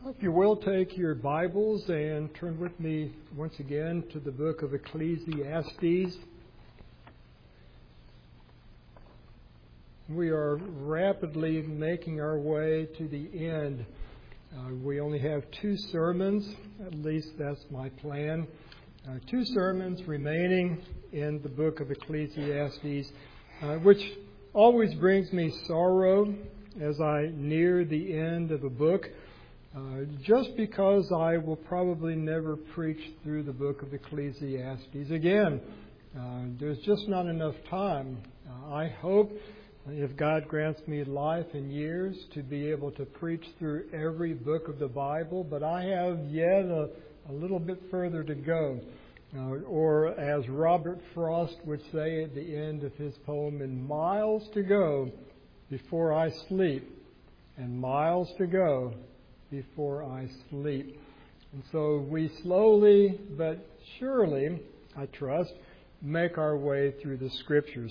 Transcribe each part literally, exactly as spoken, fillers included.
If you will, take your Bibles and turn with me once again to the book of Ecclesiastes. We are rapidly making our way to the end. Uh, we only have two sermons, at least that's my plan. Uh, two sermons remaining in the book of Ecclesiastes, uh, which always brings me sorrow as I near the end of a book. Uh, just because I will probably never preach through the book of Ecclesiastes again. Uh, there's just not enough time. Uh, I hope, if God grants me life and years, to be able to preach through every book of the Bible, but I have yet a, a little bit further to go. Uh, or as Robert Frost would say at the end of his poem, "In miles to go before I sleep, and miles to go before I sleep." And so we slowly but surely, I trust, make our way through the Scriptures.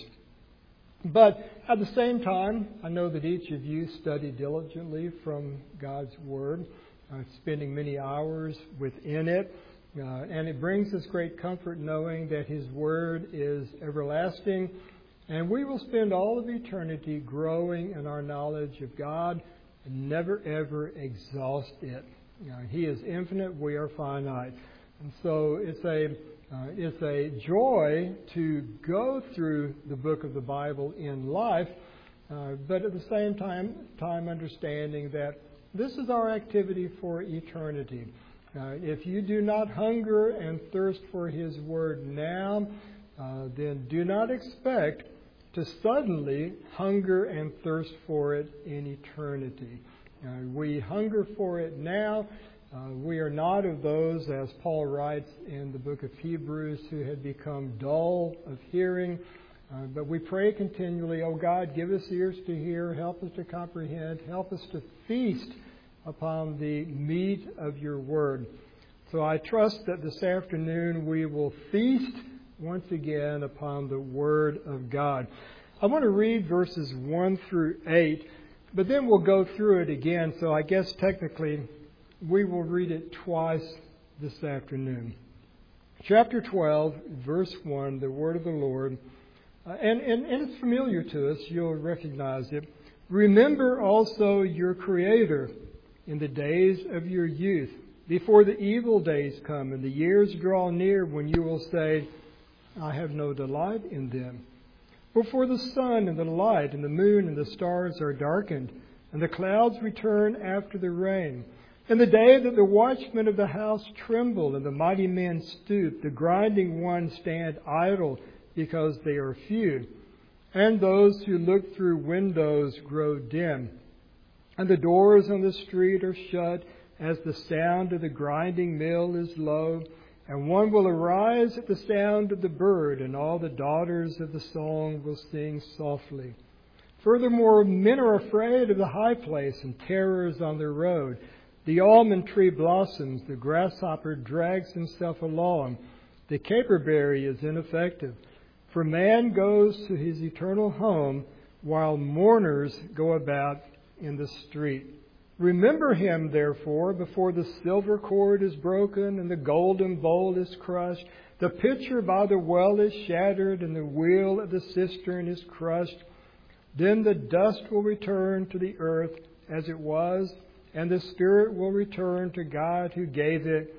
But at the same time, I know that each of you study diligently from God's Word, uh, spending many hours within it. Uh, and it brings us great comfort knowing that His Word is everlasting. And we will spend all of eternity growing in our knowledge of God and never ever exhaust it. You know, He is infinite, we are finite. And so it's a uh, it's a joy to go through the book of the Bible in life, uh, but at the same time, time understanding that this is our activity for eternity. Uh, if you do not hunger and thirst for His Word now, uh, then do not expect to suddenly hunger and thirst for it in eternity. Uh, we hunger for it now. Uh, we are not of those, as Paul writes in the book of Hebrews, who had become dull of hearing. Uh, but we pray continually, "Oh God, give us ears to hear, help us to comprehend, help us to feast upon the meat of your word." So I trust that this afternoon we will feast once again upon the Word of God. I want to read verses one through eight, but then we'll go through it again. So I guess technically we will read it twice this afternoon. Chapter twelve, verse one, the Word of the Lord. Uh, and, and, and it's familiar to us. You'll recognize it. "Remember also your Creator in the days of your youth, before the evil days come and the years draw near when you will say, 'I have no delight in them.' Before the sun and the light and the moon and the stars are darkened, and the clouds return after the rain. In the day that the watchmen of the house tremble and the mighty men stoop, the grinding ones stand idle because they are few, and those who look through windows grow dim. And the doors on the street are shut as the sound of the grinding mill is low. And one will arise at the sound of the bird, and all the daughters of the song will sing softly. Furthermore, men are afraid of the high place, and terrors on the road. The almond tree blossoms, the grasshopper drags himself along. The caperberry is ineffective. For man goes to his eternal home, while mourners go about in the street. Remember him, therefore, before the silver cord is broken and the golden bowl is crushed. The pitcher by the well is shattered and the wheel of the cistern is crushed. Then the dust will return to the earth as it was, and the spirit will return to God who gave it.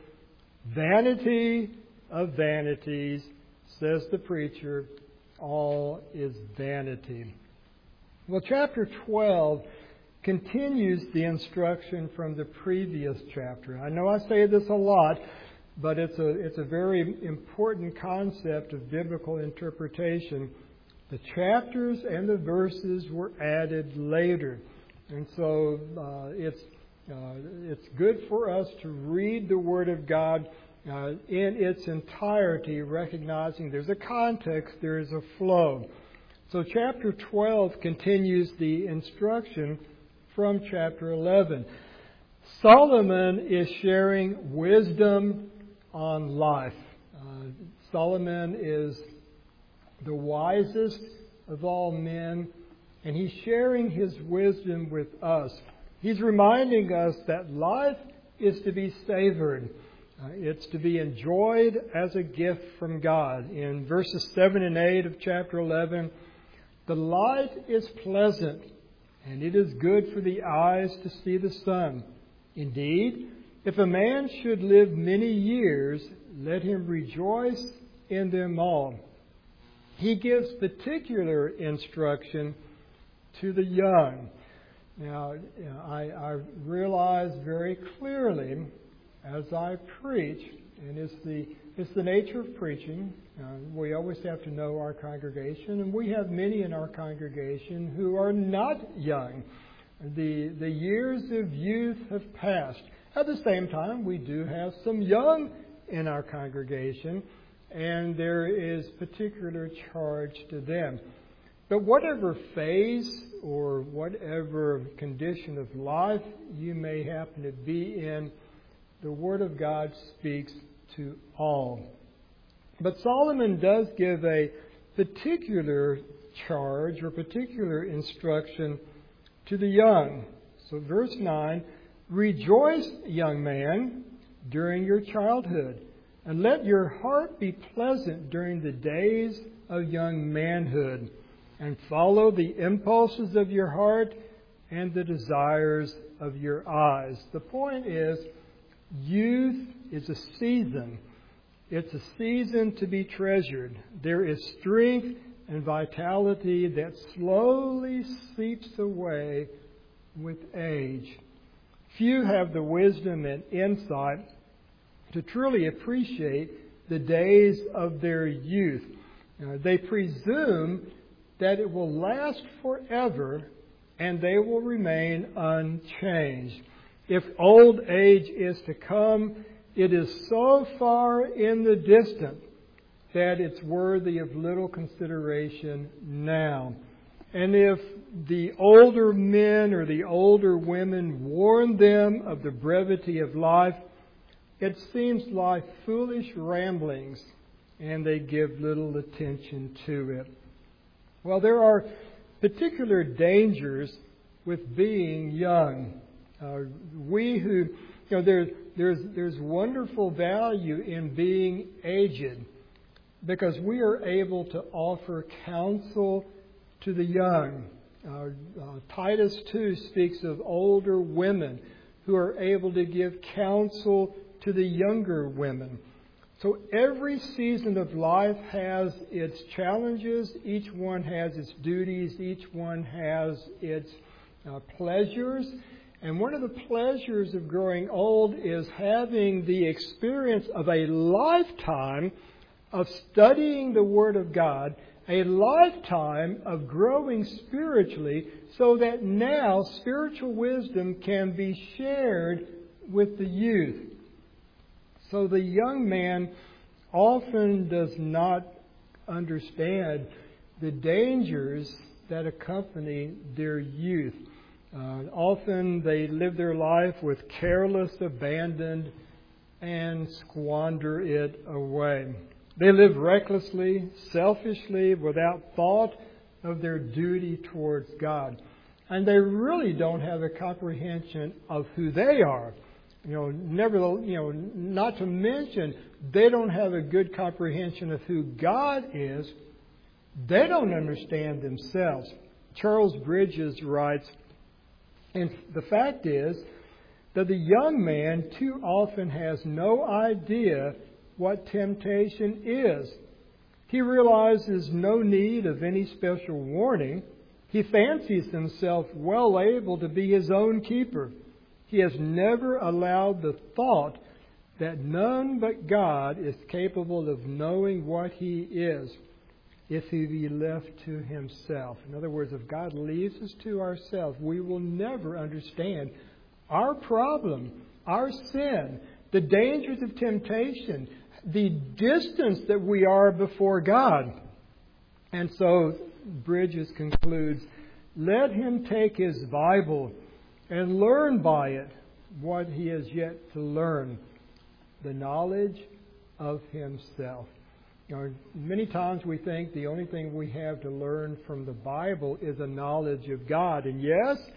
Vanity of vanities, says the preacher, all is vanity." Well, chapter twelve continues the instruction from the previous chapter. I know I say this a lot, but it's a it's a very important concept of biblical interpretation. The chapters and the verses were added later, and so uh, it's uh, it's good for us to read the Word of God uh, in its entirety, recognizing there's a context, there is a flow. So chapter twelve continues the instruction from chapter eleven. Solomon is sharing wisdom on life. Uh, Solomon is the wisest of all men, and he's sharing his wisdom with us. He's reminding us that life is to be savored. Uh, it's to be enjoyed as a gift from God. In verses seven and eight of chapter eleven, the light is pleasant, and it is good for the eyes to see the sun. Indeed, if a man should live many years, let him rejoice in them all. He gives particular instruction to the young. Now, I, I realize very clearly as I preach, and it's the it's the nature of preaching. Uh, we always have to know our congregation, and we have many in our congregation who are not young. The the years of youth have passed. At the same time, we do have some young in our congregation, and there is particular charge to them. But whatever phase or whatever condition of life you may happen to be in, the Word of God speaks to all. But Solomon does give a particular charge or particular instruction to the young. So verse nine, rejoice, young man, during your childhood, and let your heart be pleasant during the days of young manhood, and follow the impulses of your heart and the desires of your eyes. The point is, youth is a season. It's a season to be treasured. There is strength and vitality that slowly seeps away with age. Few have the wisdom and insight to truly appreciate the days of their youth. Uh, they presume that it will last forever and they will remain unchanged. If old age is to come, it is so far in the distance that it's worthy of little consideration now. And if the older men or the older women warn them of the brevity of life, it seems like foolish ramblings, and they give little attention to it. Well, there are particular dangers with being young. Uh, we who, you know, there, there's there's wonderful value in being aged, because we are able to offer counsel to the young. Uh, uh, Titus two speaks of older women who are able to give counsel to the younger women. So every season of life has its challenges. Each one has its duties. Each one has its uh, pleasures. And one of the pleasures of growing old is having the experience of a lifetime of studying the Word of God, a lifetime of growing spiritually, so that now spiritual wisdom can be shared with the youth. So the young man often does not understand the dangers that accompany their youth. Uh, often they live their life with careless abandon and squander it away. They live recklessly, selfishly, without thought of their duty towards God. And they really don't have a comprehension of who they are. You know, never, you know, not to mention, they don't have a good comprehension of who God is. They don't understand themselves. Charles Bridges writes, and the fact is that the young man too often has no idea what temptation is. He realizes no need of any special warning. He fancies himself well able to be his own keeper. He has never allowed the thought that none but God is capable of knowing what he is if he be left to himself. In other words, if God leaves us to ourselves, we will never understand our problem, our sin, the dangers of temptation, the distance that we are before God. And so Bridges concludes, let him take his Bible and learn by it what he has yet to learn, the knowledge of himself. You know, many times we think the only thing we have to learn from the Bible is a knowledge of God. And yes,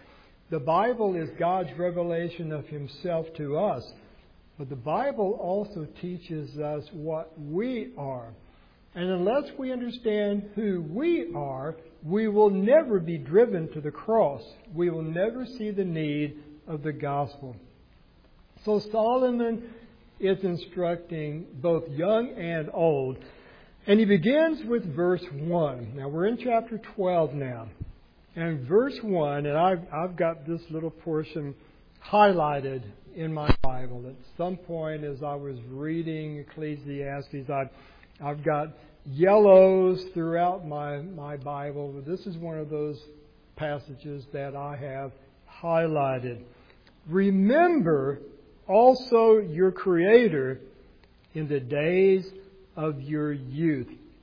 The Bible is God's revelation of Himself to us. But the Bible also teaches us what we are. And unless we understand who we are, we will never be driven to the cross. We will never see the need of the gospel. So Solomon is instructing both young and old. And he begins with verse one. Now we're in chapter twelve now. And verse one, and I've, I've got this little portion highlighted in my Bible. At some point as I was reading Ecclesiastes, I've, I've got yellows throughout my, my Bible. This is one of those passages that I have highlighted. Remember also your Creator in the days of your youth.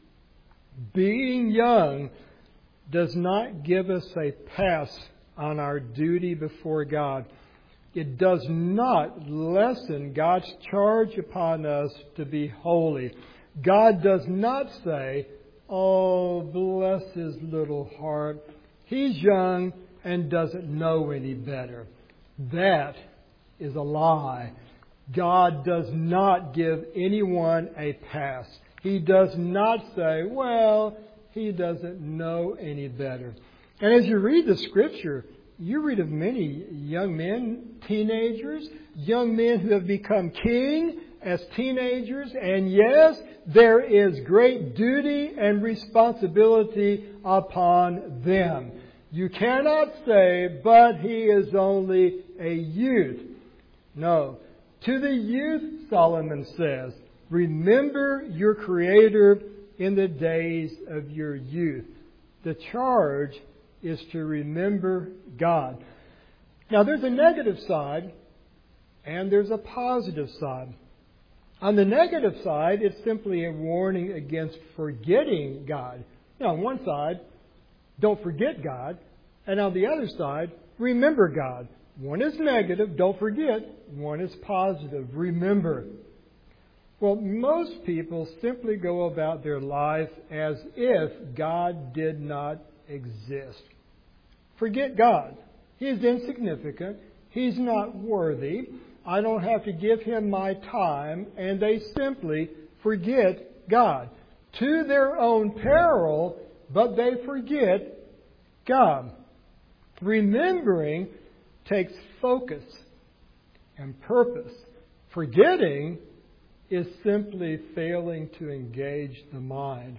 Being young does not give us a pass on our duty before God. It does not lessen God's charge upon us to be holy. God does not say, "Oh, bless his little heart. He's young and doesn't know any better." That is a lie. God does not give anyone a pass. He does not say, "Well, he doesn't know any better." And as you read the Scripture, you read of many young men, teenagers, young men who have become king as teenagers. And yes, there is great duty and responsibility upon them. You cannot say, "But he is only a youth." No. To the youth, Solomon says, remember your Creator in the days of your youth. The charge is to remember God. Now, there's a negative side and there's a positive side. On the negative side, it's simply a warning against forgetting God. Now, on one side, don't forget God. And on the other side, remember God. One is negative, don't forget. One is positive, remember. Well, most people simply go about their life as if God did not exist. Forget God. He's insignificant. He's not worthy. I don't have to give Him my time. And they simply forget God. To their own peril, but they forget God. Remembering takes focus and purpose. Forgetting is simply failing to engage the mind.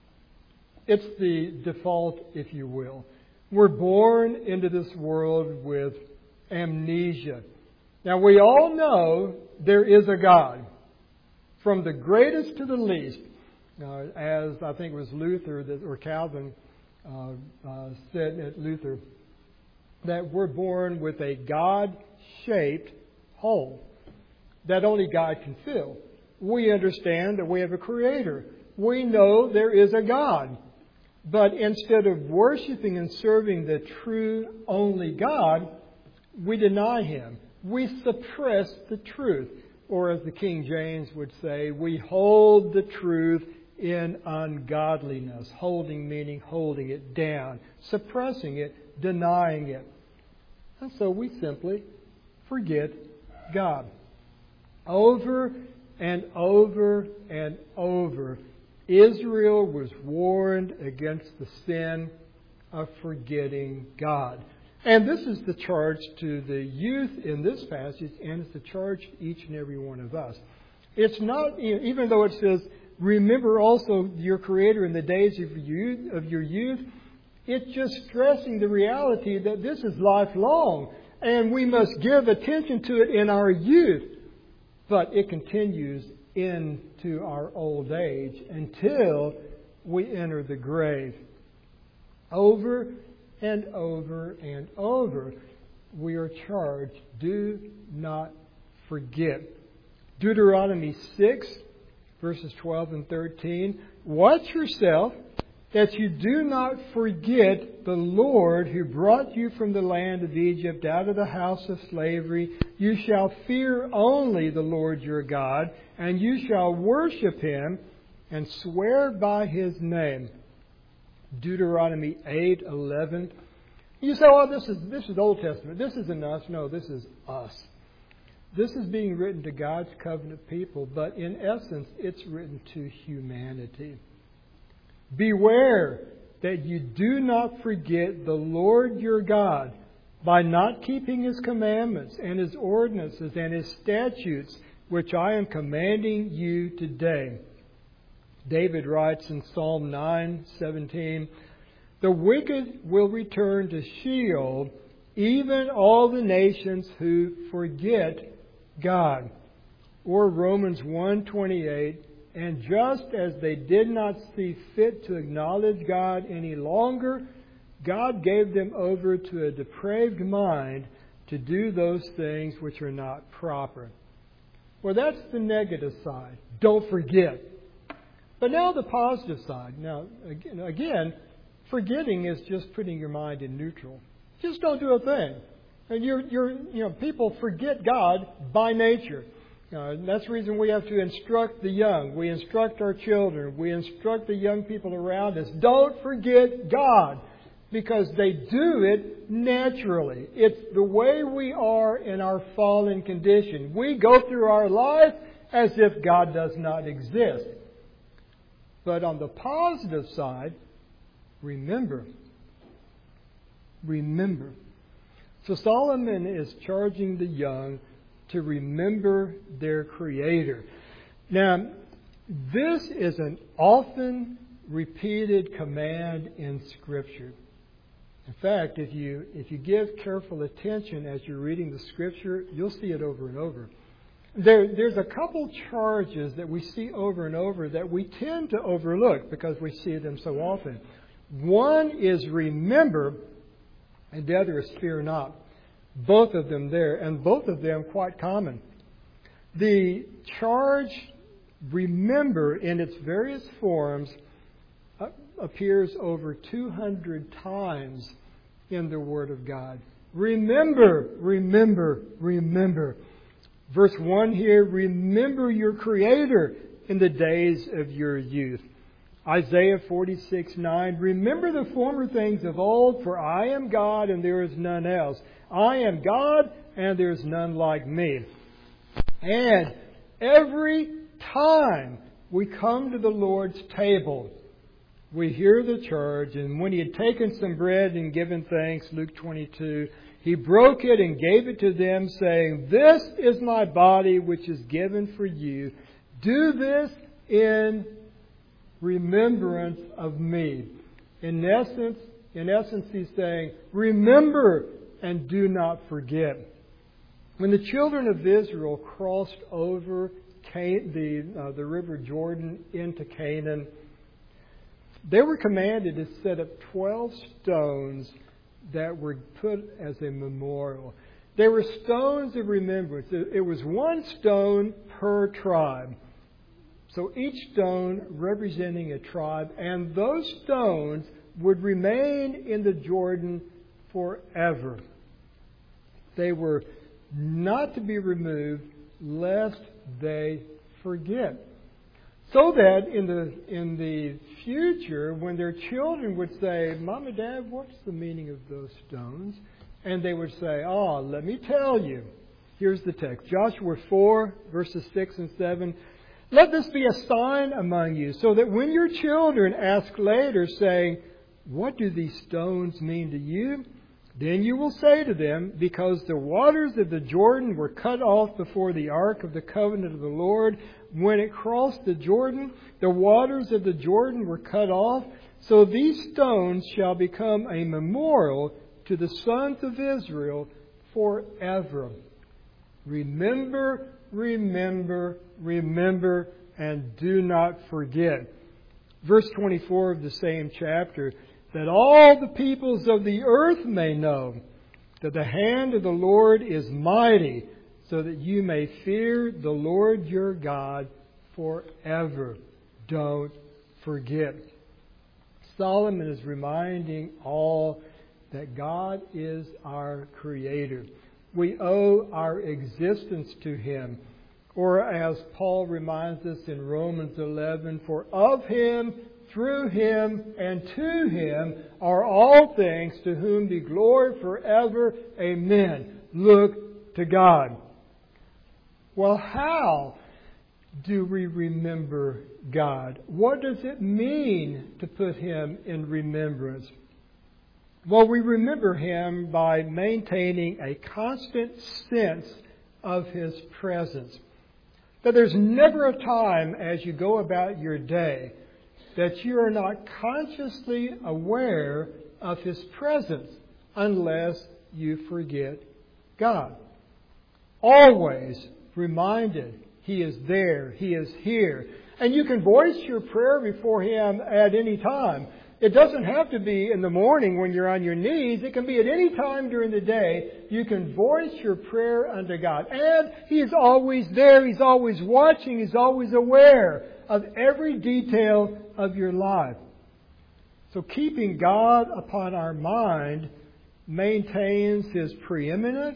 It's the default, if you will. We're born into this world with amnesia. Now, we all know there is a God, from the greatest to the least. Uh, as I think it was Luther that, or Calvin uh, uh, said at Luther, that we're born with a God-shaped hole that only God can fill. We understand that we have a Creator. We know there is a God. But instead of worshiping and serving the true only God, we deny Him. We suppress the truth. Or as the King James would say, we hold the truth in ungodliness. Holding meaning holding it down, suppressing it, denying it. And so we simply forget God. Over and over and over, Israel was warned against the sin of forgetting God. And this is the charge to the youth in this passage, and it's the charge to each and every one of us. It's not, even though it says, remember also your Creator in the days of your, of your youth, it's just stressing the reality that this is lifelong, and we must give attention to it in our youth. But it continues into our old age until we enter the grave. Over and over and over, we are charged, do not forget. Deuteronomy six, verses twelve and thirteen. Watch yourself that you do not forget the Lord who brought you from the land of Egypt out of the house of slavery. You shall fear only the Lord your God, and you shall worship Him and swear by His name. Deuteronomy eight eleven. You say, oh, this is, this is Old Testament. This isn't us. No, this is us. This is being written to God's covenant people, but in essence, it's written to humanity. Beware that you do not forget the Lord your God by not keeping His commandments and His ordinances and His statutes, which I am commanding you today. David writes in Psalm nine seventeen, the wicked will return to Sheol, even all the nations who forget God. Or Romans one twenty-eight, and just as they did not see fit to acknowledge God any longer, God gave them over to a depraved mind to do those things which are not proper. Well, that's the negative side. Don't forget. But now the positive side. Now, again, again forgetting is just putting your mind in neutral. Just don't do a thing. And you're, you're, you know, people forget God by nature. Uh, that's the reason we have to instruct the young. We instruct our children. We instruct the young people around us. Don't forget God, because they do it naturally. It's the way we are in our fallen condition. We go through our life as if God does not exist. But on the positive side, remember. Remember. So Solomon is charging the young to remember their Creator. Now, this is an often repeated command in Scripture. In fact, if you if you give careful attention as you're reading the Scripture, you'll see it over and over. There, there's a couple charges that we see over and over that we tend to overlook because we see them so often. One is remember, and the other is fear not. Both of them there, and both of them quite common. The charge, remember, in its various forms, uh, appears over two hundred times in the Word of God. Remember, remember, remember. Verse one here, remember your Creator in the days of your youth. Isaiah forty-six nine, remember the former things of old, for I am God and there is none else. I am God and there is none like me. And every time we come to the Lord's table, we hear the charge, and when He had taken some bread and given thanks, Luke twenty-two, He broke it and gave it to them, saying, this is my body which is given for you. Do this in remembrance of me. In essence, in essence, He's saying, remember and do not forget. When the children of Israel crossed over the, uh, the river Jordan into Canaan, they were commanded to set up twelve stones that were put as a memorial. They were stones of remembrance. It was one stone per tribe. So each stone representing a tribe, and those stones would remain in the Jordan forever. They were not to be removed lest they forget. So that in the in the future, when their children would say, Mom and Dad, what's the meaning of those stones? And they would say, oh, let me tell you. Here's the text. Joshua four, verses six and seven. Let this be a sign among you, so that when your children ask later, saying, what do these stones mean to you? Then you will say to them, because the waters of the Jordan were cut off before the ark of the covenant of the Lord, when it crossed the Jordan, the waters of the Jordan were cut off. So these stones shall become a memorial to the sons of Israel forever. Remember, remember, remember, and do not forget. Verse twenty-four of the same chapter, that all the peoples of the earth may know that the hand of the Lord is mighty, so that you may fear the Lord your God forever. Don't forget. Solomon is reminding all that God is our Creator. We owe our existence to Him. Or as Paul reminds us in Romans eleven, for of Him, through Him, and to Him are all things, to whom be glory forever. Amen. Look to God. Well, how do we remember God? What does it mean to put Him in remembrance? Well, we remember Him by maintaining a constant sense of His presence. That there's never a time as you go about your day that you are not consciously aware of His presence unless you forget God. Always reminded He is there, He is here. And you can voice your prayer before Him at any time. It doesn't have to be in the morning when you're on your knees. It can be at any time during the day. You can voice your prayer unto God. And He is always there. He's always watching. He's always aware of every detail of your life. So keeping God upon our mind maintains His preeminence,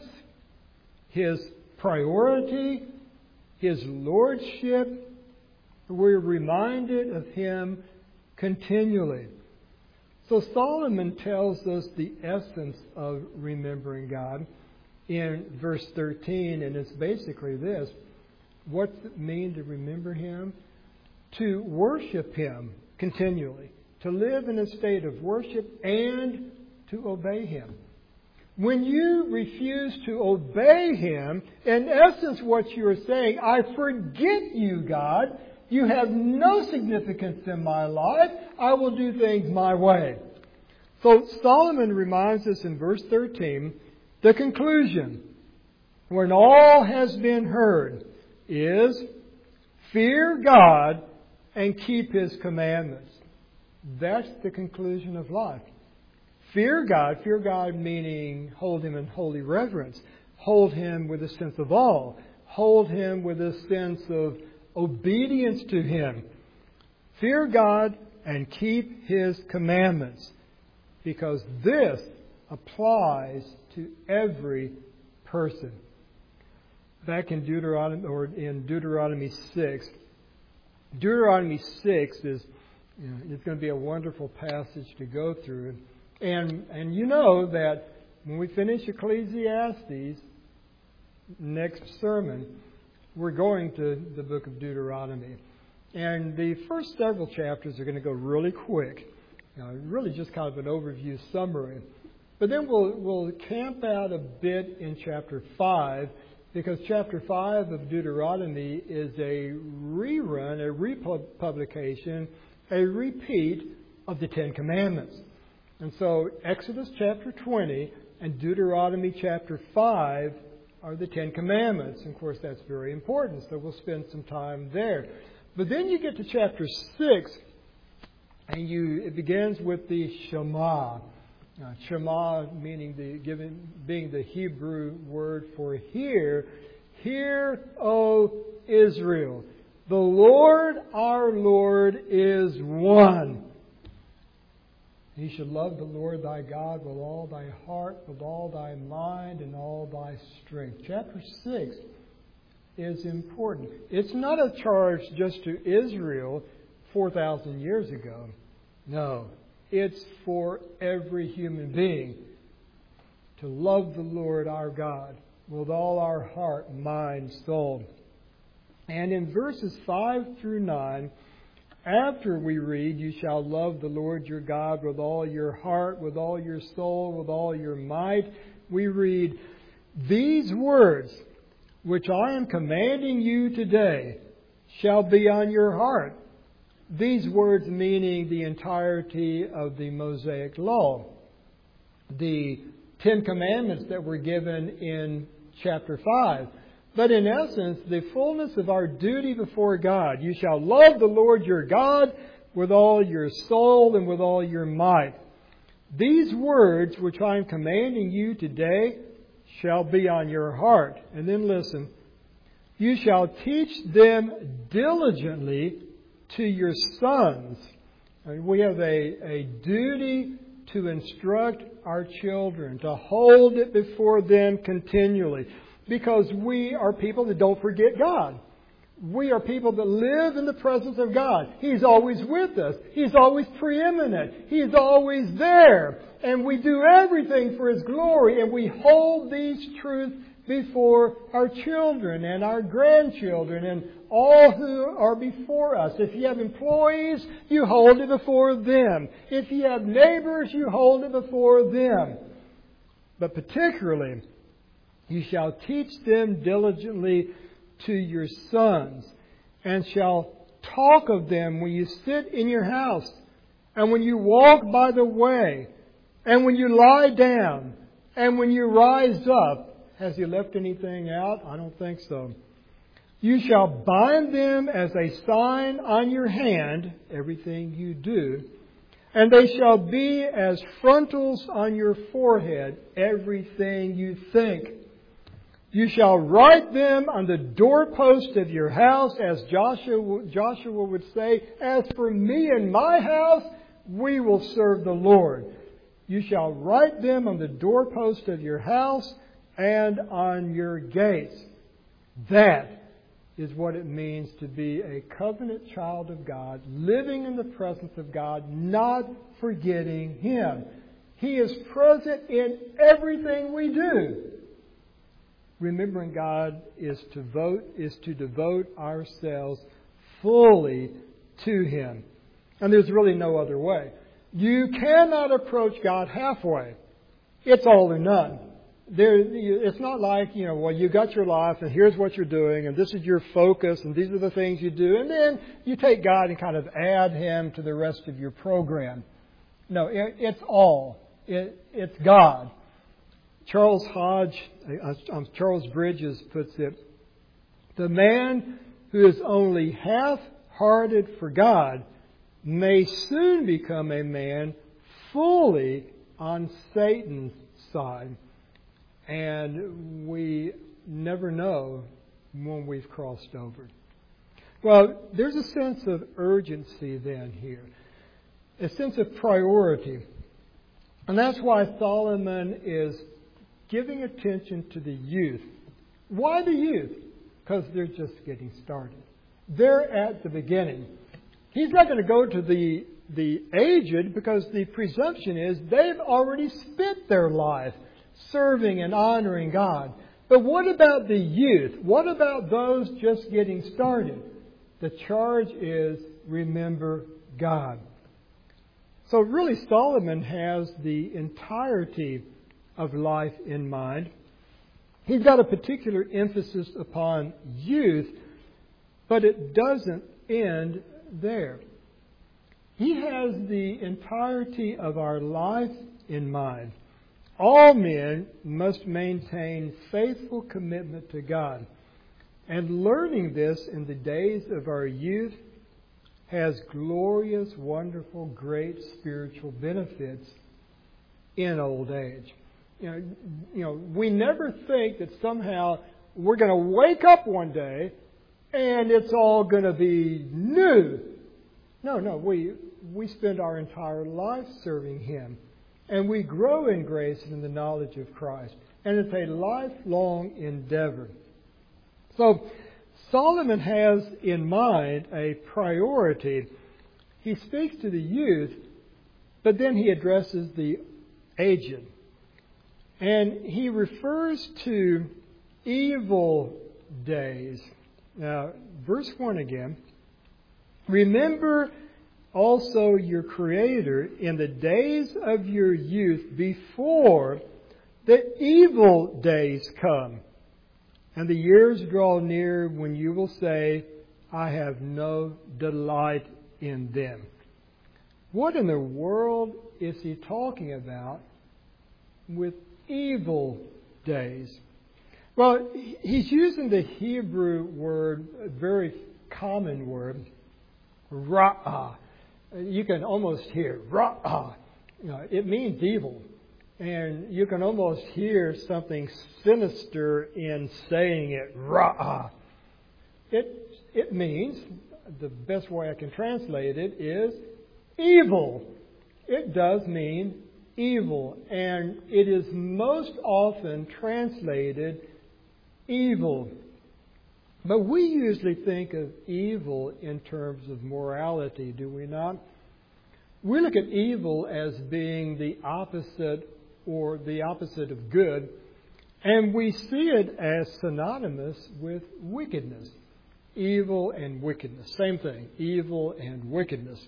His priority, His lordship. We're reminded of Him continually. So Solomon tells us the essence of remembering God in verse thirteen, and it's basically this. What's it mean to remember Him? To worship Him continually, to live in a state of worship and to obey Him. When you refuse to obey Him, in essence what you are saying, I forget you, God. You have no significance in my life. I will do things my way. So Solomon reminds us in verse thirteen, the conclusion, when all has been heard, is fear God and keep His commandments. That's the conclusion of life. Fear God, fear God meaning hold Him in holy reverence, hold Him with a sense of awe, hold Him with a sense of obedience to Him. Fear God and keep His commandments, because this applies to every person. Back in Deuteronomy, or in Deuteronomy six, Deuteronomy six is, you know, it's going to be a wonderful passage to go through, and and you know that when we finish Ecclesiastes next sermon, we're going to the book of Deuteronomy. And the first several chapters are going to go really quick. You know, really just kind of an overview summary. But then we'll, we'll camp out a bit in chapter five, because chapter five of Deuteronomy is a rerun, a republication, a repeat of the Ten Commandments. And so Exodus chapter twenty and Deuteronomy chapter five are the Ten Commandments. And of course, that's very important, so we'll spend some time there. But then you get to chapter six, and you it begins with the Shema. Now, Shema meaning the given being the Hebrew word for hear. Hear, O Israel, the Lord our Lord is one. You should love the Lord thy God with all thy heart, with all thy mind, and all thy strength. Chapter six is important. It's not a charge just to Israel four thousand years ago. No, it's for every human being to love the Lord our God with all our heart, mind, soul. And in verses five through nine, after we read, you shall love the Lord your God with all your heart, with all your soul, with all your might, we read, these words which I am commanding you today shall be on your heart. These words meaning the entirety of the Mosaic Law. The Ten Commandments that were given in chapter five. But in essence, the fullness of our duty before God. You shall love the Lord your God with all your soul and with all your might. These words which I am commanding you today shall be on your heart. And then listen. You shall teach them diligently to your sons. And we have a, a duty to instruct our children, to hold it before them continually. Because we are people that don't forget God. We are people that live in the presence of God. He's always with us. He's always preeminent. He's always there. And we do everything for His glory. And we hold these truths before our children and our grandchildren and all who are before us. If you have employees, you hold it before them. If you have neighbors, you hold it before them. But particularly, you shall teach them diligently to your sons, and shall talk of them when you sit in your house, and when you walk by the way, and when you lie down, and when you rise up. Has He left anything out? I don't think so. You shall bind them as a sign on your hand, everything you do, and they shall be as frontals on your forehead, everything you think. You shall write them on the doorpost of your house, as Joshua, Joshua would say, as for me and my house, we will serve the Lord. You shall write them on the doorpost of your house and on your gates. That is what it means to be a covenant child of God, living in the presence of God, not forgetting Him. He is present in everything we do. Remembering God is to vote is to devote ourselves fully to Him. And there's really no other way. You cannot approach God halfway. It's all or none. There, it's not like, you know, well, you got your life and here's what you're doing and this is your focus and these are the things you do. And then you take God and kind of add Him to the rest of your program. No, it, it's all. It, it's God. Charles Hodge, uh, Charles Bridges puts it, the man who is only half-hearted for God may soon become a man fully on Satan's side. And we never know when we've crossed over. Well, there's a sense of urgency then here, a sense of priority. And that's why Solomon is giving attention to the youth. Why the youth? Because they're just getting started. They're at the beginning. He's not going to go to the, the aged because the presumption is they've already spent their life serving and honoring God. But what about the youth? What about those just getting started? The charge is remember God. So really Solomon has the entirety of life in mind. He's got a particular emphasis upon youth, but it doesn't end there. He has the entirety of our life in mind. All men must maintain faithful commitment to God. And learning this in the days of our youth has glorious, wonderful, great spiritual benefits in old age. You know, you know, we never think that somehow we're going to wake up one day and it's all going to be new. No, no, we we spend our entire life serving Him. And we grow in grace and in the knowledge of Christ. And it's a lifelong endeavor. So Solomon has in mind a priority. He speaks to the youth, but then he addresses the aged. And he refers to evil days. Now, verse one again. Remember also your Creator in the days of your youth before the evil days come, and the years draw near when you will say, I have no delight in them. What in the world is he talking about with evil days? Well, he's using the Hebrew word, a very common word, ra'ah. You can almost hear ra'ah. You know, it means evil. And you can almost hear something sinister in saying it, ra'ah. It, it means, the best way I can translate it is evil. It does mean evil. And it is most often translated evil. But we usually think of evil in terms of morality, do we not? We look at evil as being the opposite or the opposite of good, and we see it as synonymous with wickedness. Evil and wickedness. Same thing. Evil and wickedness.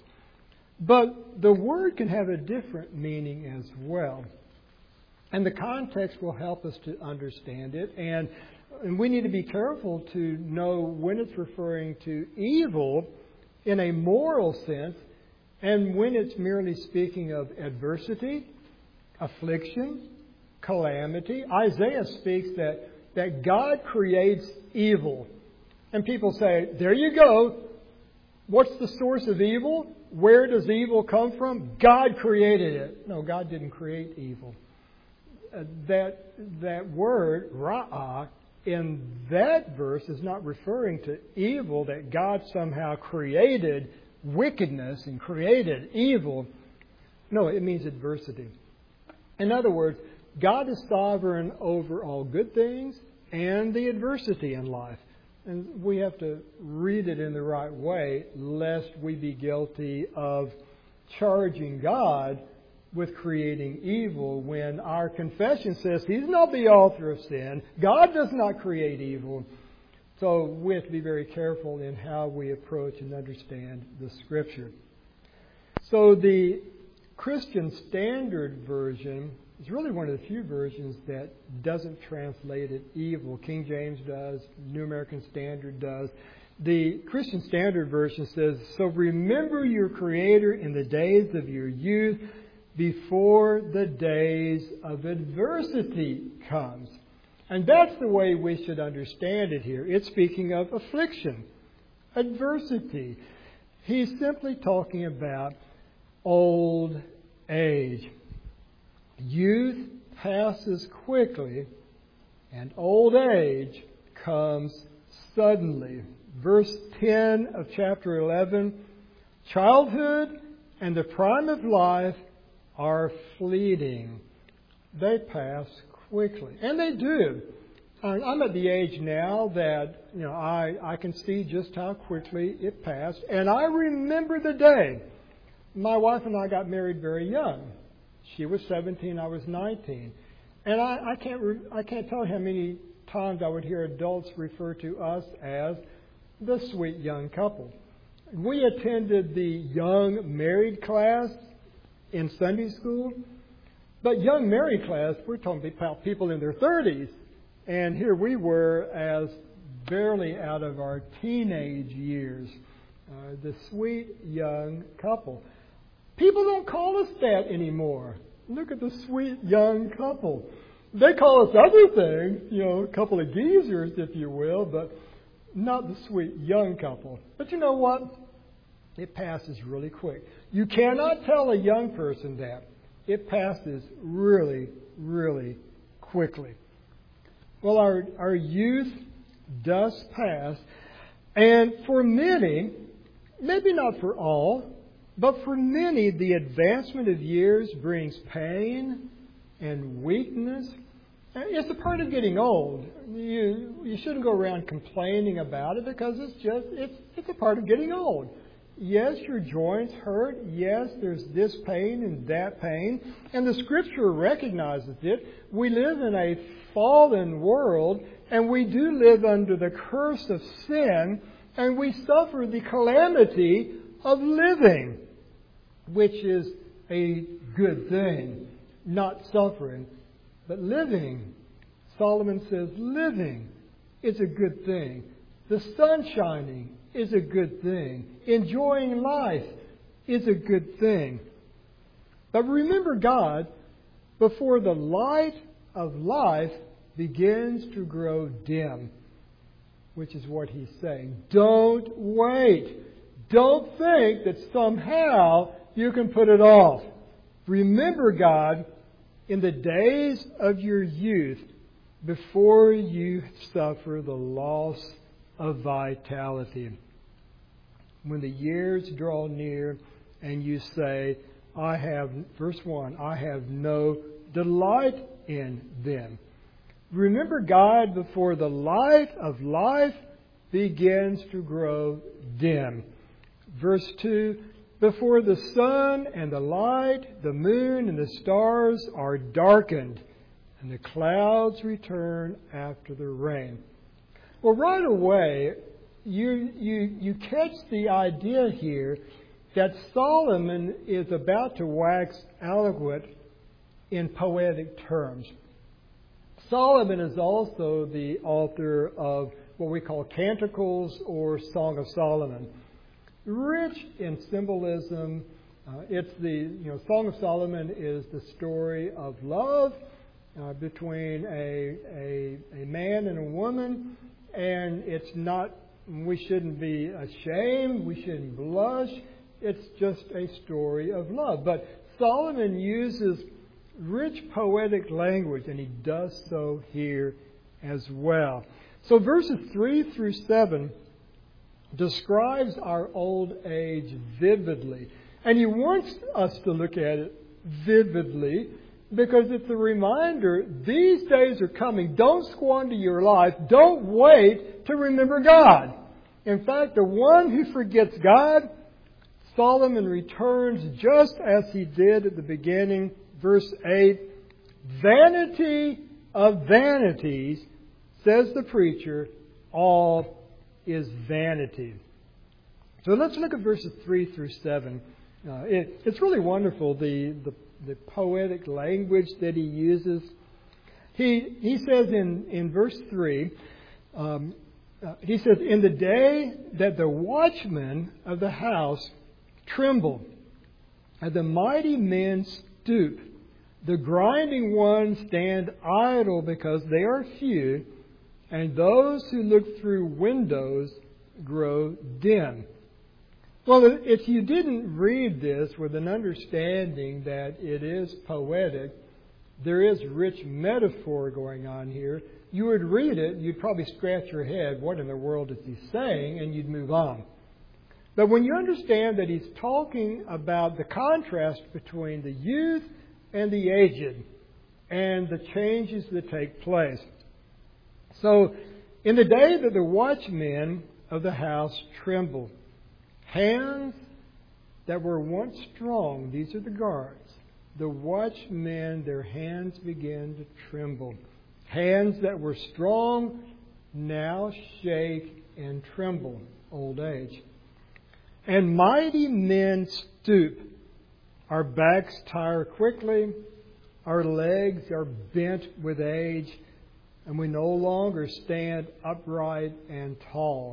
But the word can have a different meaning as well. And the context will help us to understand it. And, and we need to be careful to know when it's referring to evil in a moral sense and when it's merely speaking of adversity, affliction, calamity. Isaiah speaks that, that God creates evil. And people say, there you go. What's the source of evil? Where does evil come from? God created it. No, God didn't create evil. Uh, that that word, ra'ah, in that verse is not referring to evil, that God somehow created wickedness and created evil. No, it means adversity. In other words, God is sovereign over all good things and the adversity in life. And we have to read it in the right way, lest we be guilty of charging God with creating evil when our confession says He's not the author of sin. God does not create evil. So we have to be very careful in how we approach and understand the Scripture. So the Christian Standard Version is really one of the few versions that doesn't translate it evil. King James does, New American Standard does. The Christian Standard Version says, so remember your Creator in the days of your youth, before the days of adversity comes. And that's the way we should understand it here. It's speaking of affliction, adversity. He's simply talking about old age. Youth passes quickly, and old age comes suddenly. Verse ten of chapter eleven, childhood and the prime of life are fleeting. They pass quickly. And they do. I'm at the age now that, you know, I, I can see just how quickly it passed. And I remember the day. My wife and I got married very young. She was seventeen, I was nineteen. And I, I can't re- I can't tell you how many times I would hear adults refer to us as the sweet young couple. We attended the young married class in Sunday school. But young married class, we're talking about people in their thirties. And here we were as barely out of our teenage years. Uh, the sweet young couple. People don't call us that anymore. Look at the sweet young couple. They call us other things, you know, a couple of geezers, if you will, but not the sweet young couple. But you know what? It passes really quick. You cannot tell a young person that. It passes really, really quickly. Well, our, our youth does pass. And for many, maybe not for all, but for many, the advancement of years brings pain and weakness. It's a part of getting old. You, you shouldn't go around complaining about it because it's just, it's, it's a part of getting old. Yes, your joints hurt. Yes, there's this pain and that pain. And the Scripture recognizes it. We live in a fallen world, and we do live under the curse of sin, and we suffer the calamity of living, which is a good thing. Not suffering, but living. Solomon says living is a good thing. The sun shining is a good thing. Enjoying life is a good thing. But remember God before the light of life begins to grow dim, which is what he's saying. Don't wait. Don't think that somehow you can put it off. Remember God in the days of your youth before you suffer the loss of vitality. When the years draw near and you say, I have, verse one, I have no delight in them. Remember God before the light of life begins to grow dim. Verse two, before the sun and the light, the moon and the stars are darkened, and the clouds return after the rain. Well, right away, you, you, you catch the idea here that Solomon is about to wax eloquent in poetic terms. Solomon is also the author of what we call canticles or Song of Solomon. Rich in symbolism. Uh, it's the, you know, Song of Solomon is the story of love uh, between a, a, a man and a woman. And it's not, we shouldn't be ashamed, we shouldn't blush. It's just a story of love. But Solomon uses rich poetic language, and he does so here as well. So verses three through seven describes our old age vividly. And he wants us to look at it vividly because it's a reminder these days are coming. Don't squander your life. Don't wait to remember God. In fact, the one who forgets God, Solomon returns just as he did at the beginning. Verse eight, vanity of vanities, says the preacher, all is vanity. So let's look at verses three through seven. Uh, it, it's really wonderful, the, the, the poetic language that he uses. He, he says in, in verse three, um, uh, he says, in the day that the watchmen of the house tremble, and the mighty men stoop, the grinding ones stand idle because they are few, and those who look through windows grow dim. Well, if you didn't read this with an understanding that it is poetic, there is rich metaphor going on here, you would read it, you'd probably scratch your head, what in the world is he saying? And you'd move on. But when you understand that he's talking about the contrast between the youth and the aged and the changes that take place. So, in the day that the watchmen of the house trembled, hands that were once strong, these are the guards, the watchmen, their hands began to tremble. Hands that were strong now shake and tremble, old age. And mighty men stoop. Our backs tire quickly, our legs are bent with age, and we no longer stand upright and tall.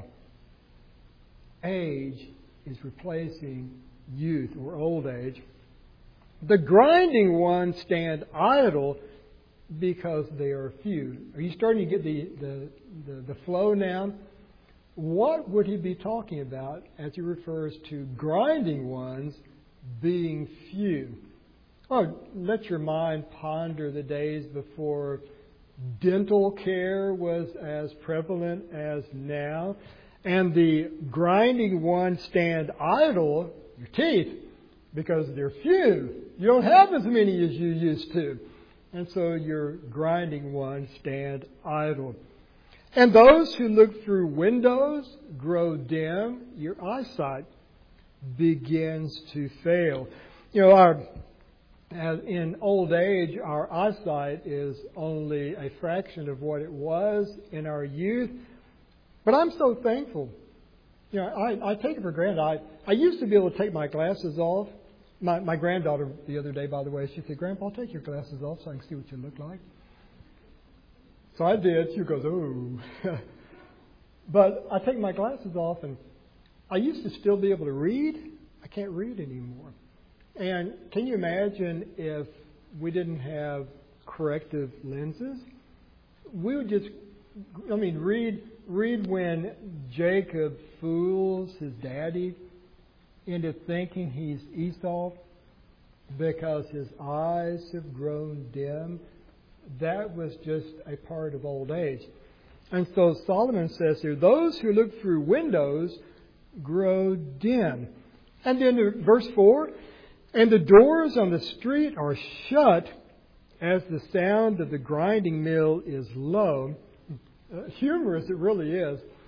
Age is replacing youth or old age. The grinding ones stand idle because they are few. Are you starting to get the, the, the, the flow now? What would he be talking about as he refers to grinding ones being few? Oh, let your mind ponder the days before dental care was as prevalent as now. And the grinding ones stand idle, your teeth, because they're few. You don't have as many as you used to. And so your grinding ones stand idle. And those who look through windows grow dim. Your eyesight begins to fail. You know, our as in old age, our eyesight is only a fraction of what it was in our youth. But I'm so thankful. You know, I, I take it for granted. I, I used to be able to take my glasses off. My, my granddaughter the other day, by the way, she said, "Grandpa, take your glasses off so I can see what you look like." So I did. She goes, "Oh." But I take my glasses off, and I used to still be able to read. I can't read anymore. And can you imagine if we didn't have corrective lenses? We would just, I mean, read read when Jacob fools his daddy into thinking he's Esau because his eyes have grown dim. That was just a part of old age. And so Solomon says here, those who look through windows grow dim. And then verse four, and the doors on the street are shut as the sound of the grinding mill is low. Uh, humorous it really is.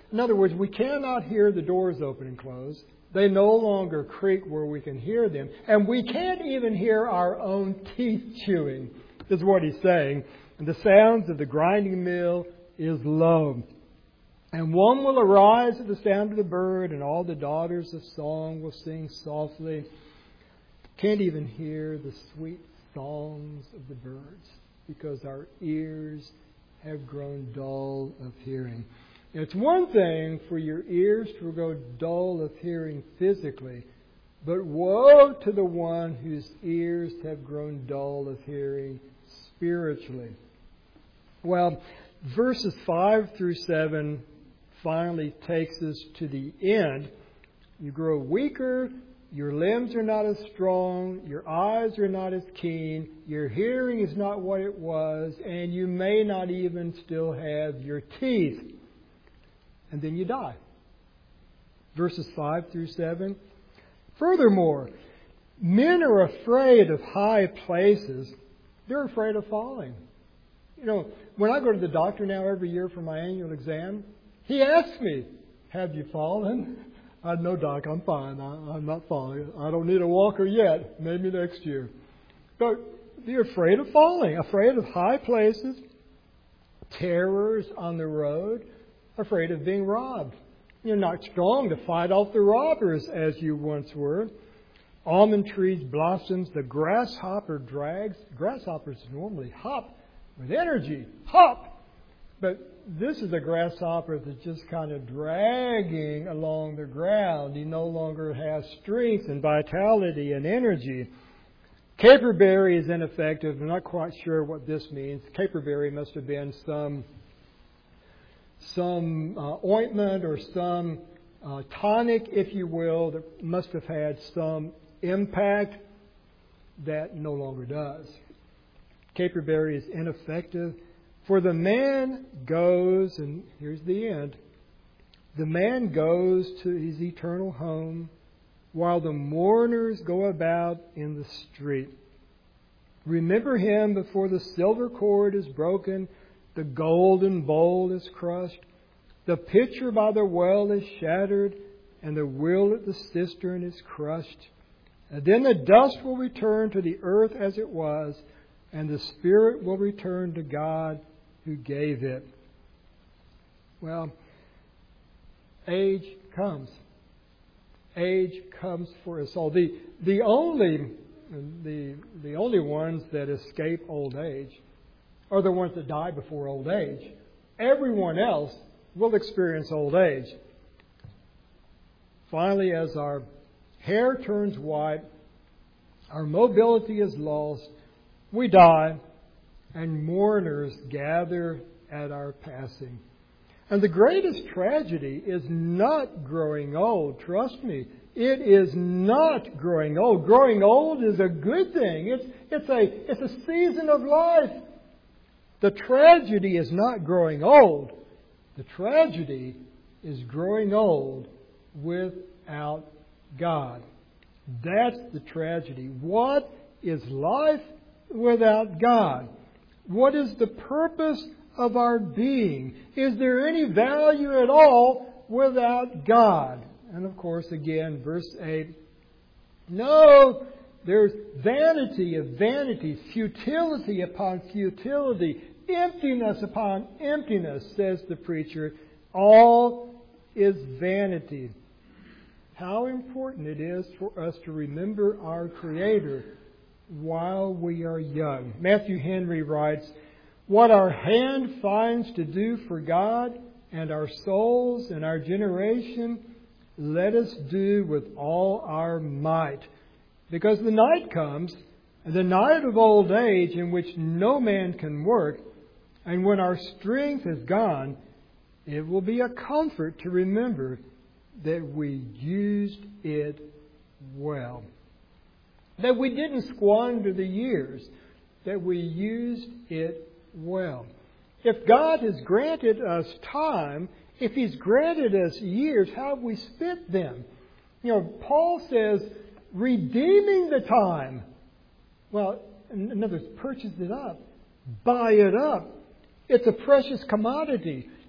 In other words, we cannot hear the doors open and close. They no longer creak where we can hear them. And we can't even hear our own teeth chewing, is what he's saying. And the sounds of the grinding mill is low. And one will arise at the sound of the bird, and all the daughters of song will sing softly. Can't even hear the sweet songs of the birds because our ears have grown dull of hearing. It's one thing for your ears to grow dull of hearing physically, but woe to the one whose ears have grown dull of hearing spiritually. Well, verses five through seven finally takes us to the end. You grow weaker, your limbs are not as strong, your eyes are not as keen, your hearing is not what it was, and you may not even still have your teeth. And then you die. Verses five through seven. Furthermore, men are afraid of high places. They're afraid of falling. You know, when I go to the doctor now every year for my annual exam, he asks me, have you fallen? I know, Doc, I'm fine. I, I'm not falling. I don't need a walker yet. Maybe next year. But they're afraid of falling, afraid of high places, terrors on the road, afraid of being robbed. You're not strong to fight off the robbers as you once were. Almond trees blossoms, the grasshopper drags. Grasshoppers normally hop with energy. Hop! But this is a grasshopper that's just kind of dragging along the ground. He no longer has strength and vitality and energy. Caperberry is ineffective. I'm not quite sure what this means. Caperberry must have been some some uh, ointment or some uh, tonic, if you will, that must have had some impact that no longer does. Caperberry is ineffective. For the man goes, and here's the end, the man goes to his eternal home while the mourners go about in the street. Remember him before the silver cord is broken, the golden bowl is crushed, the pitcher by the well is shattered, and the wheel at the cistern is crushed. And then the dust will return to the earth as it was, and the spirit will return to God who gave it. Well, age comes. Age comes for us all. The the only the the only ones that escape old age are the ones that die before old age. Everyone else will experience old age. Finally, as our hair turns white, our mobility is lost, we die, and mourners gather at our passing. And the greatest tragedy is not growing old. Trust me, it is not growing old. Growing old is a good thing. It's, it's, a, it's a season of life. The tragedy is not growing old. The tragedy is growing old without God. That's the tragedy. What is life without God? What is the purpose of our being? Is there any value at all without God? And of course, again, verse eight. No, there's vanity of vanities, futility upon futility, emptiness upon emptiness, says the preacher. All is vanity. How important it is for us to remember our Creator while we are young. Matthew Henry writes, what our hand finds to do for God and our souls and our generation, let us do with all our might. Because the night comes, the night of old age in which no man can work, and when our strength is gone, it will be a comfort to remember that we used it well. That we didn't squander the years, that we used it well. If God has granted us time, if He's granted us years, how have we spent them? You know, Paul says, redeeming the time. Well, in other words, purchase it up. Buy it up. It's a precious commodity.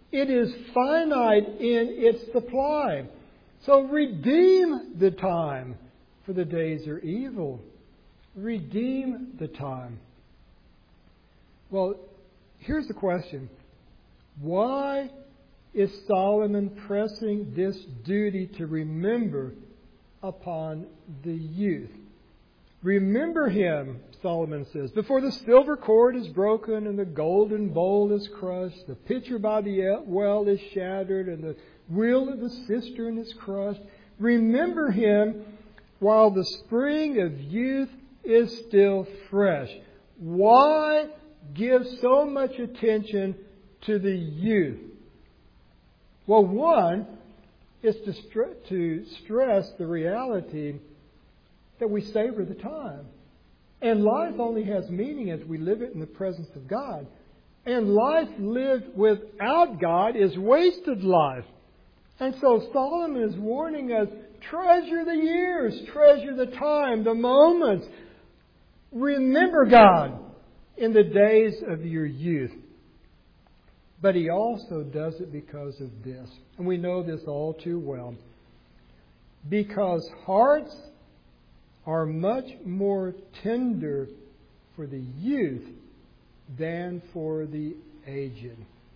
It is finite in its supply. So redeem the time, for the days are evil. Redeem the time. Well, here's the question. Why is Solomon pressing this duty to remember upon the youth? Remember him, Solomon says, before the silver cord is broken and the golden bowl is crushed, the pitcher by the well is shattered and the wheel of the cistern is crushed. Remember him while the spring of youth is still fresh. Why give so much attention to the youth? Well, one is to, st- to stress the reality that we savor the time. And life only has meaning as we live it in the presence of God. And life lived without God is wasted life. And so Solomon is warning us, treasure the years, treasure the time, the moments. Remember God in the days of your youth. But he also does it because of this. And we know this all too well. Because hearts are much more tender for the youth than for the aged.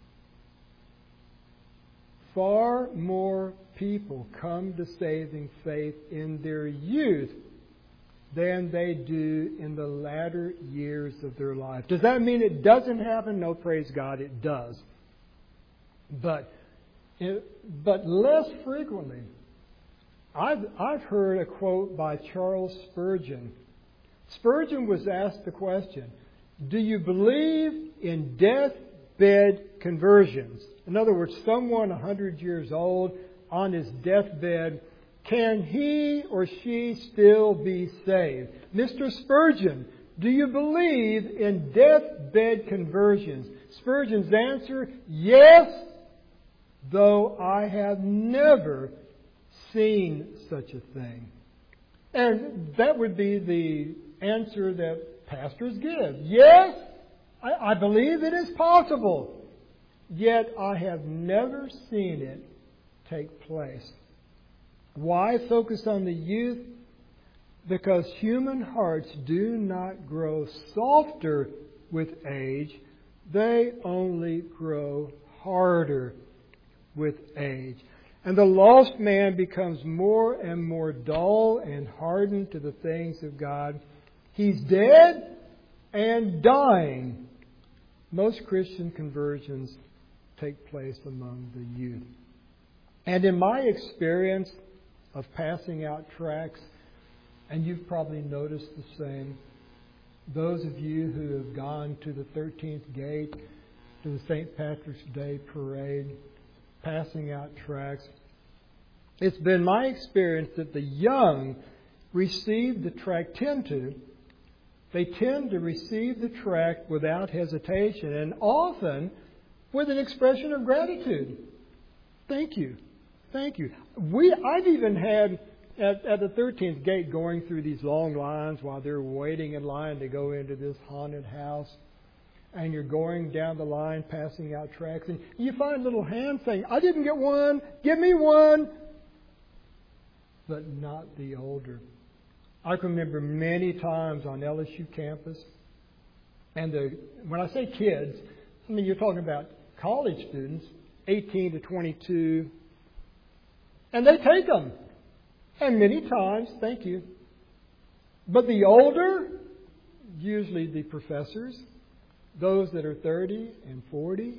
Far more people come to saving faith in their youth than they do in the latter years of their life. Does that mean it doesn't happen? No, praise God, it does. But, but less frequently. I've, I've heard a quote by Charles Spurgeon. Spurgeon was asked the question, do you believe in deathbed conversions? In other words, someone one hundred years old on his deathbed, can he or she still be saved? Mister Spurgeon, do you believe in deathbed conversions? Spurgeon's answer, yes, though I have never seen such a thing. And that would be the answer that pastors give. Yes, I, I believe it is possible. Yet I have never seen it take place. Why focus on the youth? Because human hearts do not grow softer with age. They only grow harder with age. And the lost man becomes more and more dull and hardened to the things of God. He's dead and dying. Most Christian conversions take place among the youth. And in my experience of passing out tracts, and you've probably noticed the same, those of you who have gone to the thirteenth gate, to the Saint Patrick's Day parade, passing out tracts, it's been my experience that the young receive the tract, tend to, they tend to receive the tract without hesitation and often with an expression of gratitude. Thank you. Thank you. We, I've even had at, at the thirteenth gate going through these long lines while they're waiting in line to go into this haunted house. And you're going down the line passing out tracts. And you find little hands saying, I didn't get one. Give me one. But not the older. I can remember many times on L S U campus. And the, when I say kids, I mean you're talking about college students, eighteen to twenty-two. And they take them. And many times, thank you. But the older, usually the professors, those that are thirty and forty,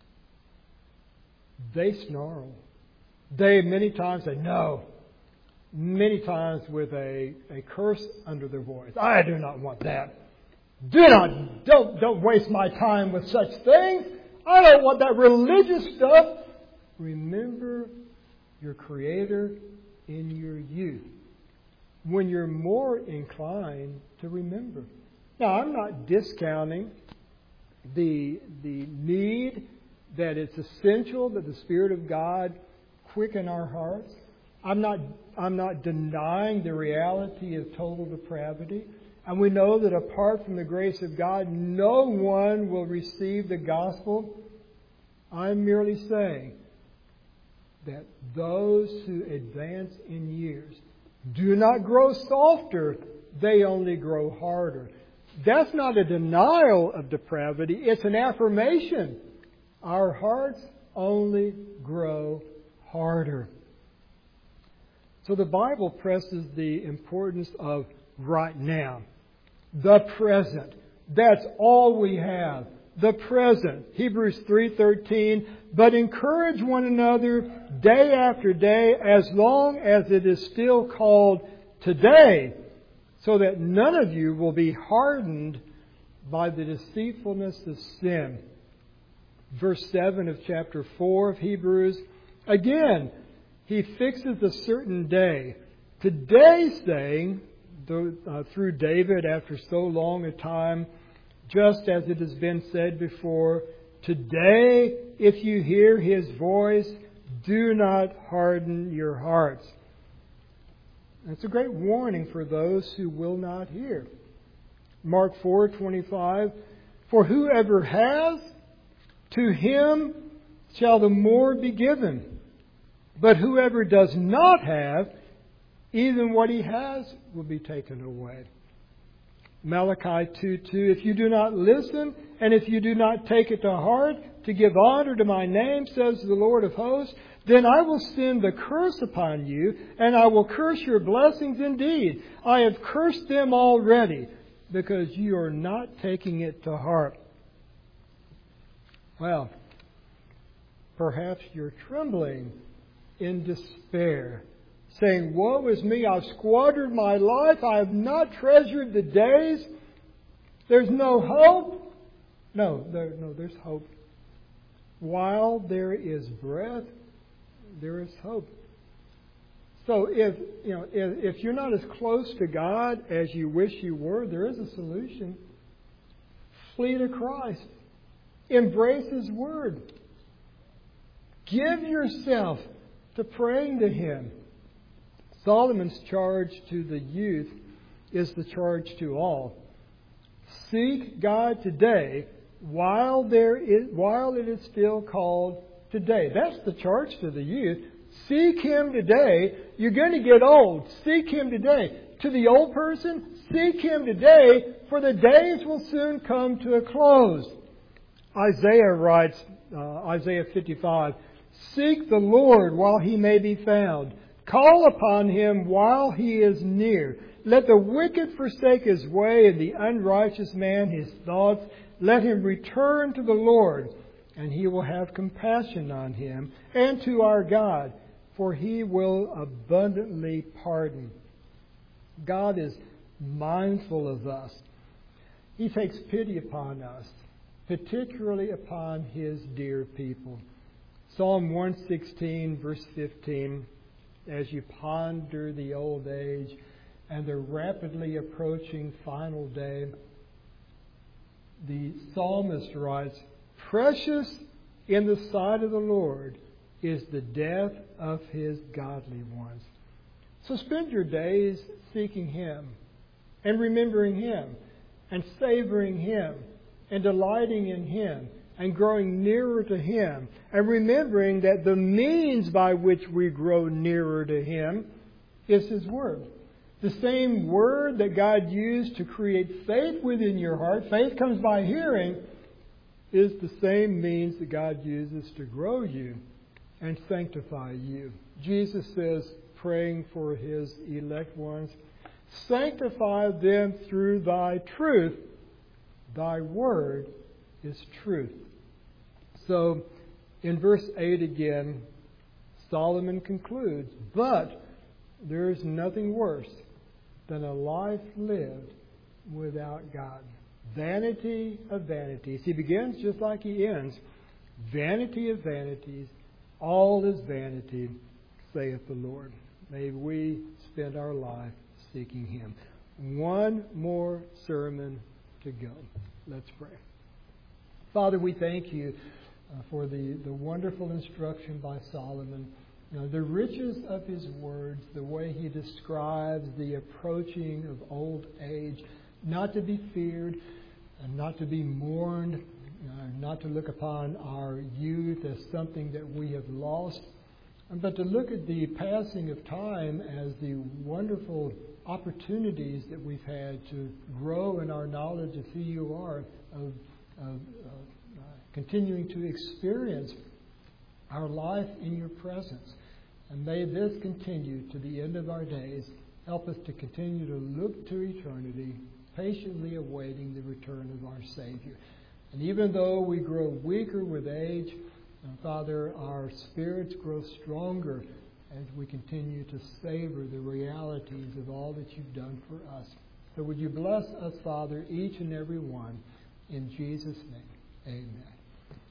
they snarl. They many times say, no. Many times with a, a curse under their voice. I do not want that. Do not, don't, don't waste my time with such things. I don't want that religious stuff. Remember your Creator in your youth, when you're more inclined to remember. Now, I'm not discounting the, the need that it's essential that the Spirit of God quicken our hearts. I'm not, I'm not denying the reality of total depravity. And we know that apart from the grace of God, no one will receive the gospel. I'm merely saying that those who advance in years do not grow softer, they only grow harder. That's not a denial of depravity, it's an affirmation. Our hearts only grow harder. So the Bible presses the importance of right now, the present. That's all we have. The present. Hebrews three thirteen, but encourage one another day after day as long as it is still called today, so that none of you will be hardened by the deceitfulness of sin. Verse seven of chapter four of Hebrews. Again, he fixes a certain day. Today, saying, through David after so long a time, just as it has been said before, today, if you hear His voice, do not harden your hearts. That's a great warning for those who will not hear. Mark four twenty-five, for whoever has, to him shall the more be given. But whoever does not have, even what he has will be taken away. Malachi two two, if you do not listen, and if you do not take it to heart, to give honor to my name, says the Lord of hosts, then I will send the curse upon you, and I will curse your blessings indeed. I have cursed them already, because you are not taking it to heart. Well, perhaps you're trembling in despair, saying, woe is me, I've squandered my life, I have not treasured the days, there's no hope. No, there, no, there's hope. While there is breath, there is hope. So if you know if, if you're not as close to God as you wish you were, there is a solution. Flee to Christ. Embrace His Word. Give yourself to praying to Him. Solomon's charge to the youth is the charge to all. Seek God today while there is while it is still called today. That's the charge to the youth. Seek Him today. You're going to get old. Seek Him today. To the old person, seek Him today, for the days will soon come to a close. Isaiah writes, uh, Isaiah fifty-five, seek the Lord while He may be found. Call upon Him while He is near. Let the wicked forsake his way, and the unrighteous man his thoughts. Let him return to the Lord, and He will have compassion on him, and to our God, for He will abundantly pardon. God is mindful of us. He takes pity upon us, particularly upon His dear people. Psalm one sixteen, verse fifteen, as you ponder the old age and the rapidly approaching final day, the psalmist writes, precious in the sight of the Lord is the death of His godly ones. So spend your days seeking Him and remembering Him and savoring Him and delighting in Him and growing nearer to Him, and remembering that the means by which we grow nearer to Him is His Word. The same Word that God used to create faith within your heart, faith comes by hearing, is the same means that God uses to grow you and sanctify you. Jesus says, praying for His elect ones, sanctify them through Thy truth. Thy Word is truth. So, in verse eight again, Solomon concludes, but there is nothing worse than a life lived without God. Vanity of vanities. He begins just like he ends. Vanity of vanities. All is vanity, saith the Lord. May we spend our life seeking Him. One more sermon to go. Let's pray. Father, we thank You uh, for the, the wonderful instruction by Solomon. You know, the riches of his words, the way he describes the approaching of old age, not to be feared and not to be mourned, uh, not to look upon our youth as something that we have lost, but to look at the passing of time as the wonderful opportunities that we've had to grow in our knowledge of who you are, of, of uh, continuing to experience our life in your presence. And may this continue to the end of our days. Help us to continue to look to eternity, patiently awaiting the return of our Savior. And even though we grow weaker with age, and Father, our spirits grow stronger as we continue to savor the realities of all that you've done for us. So would you bless us, Father, each and every one, in Jesus' name. Amen.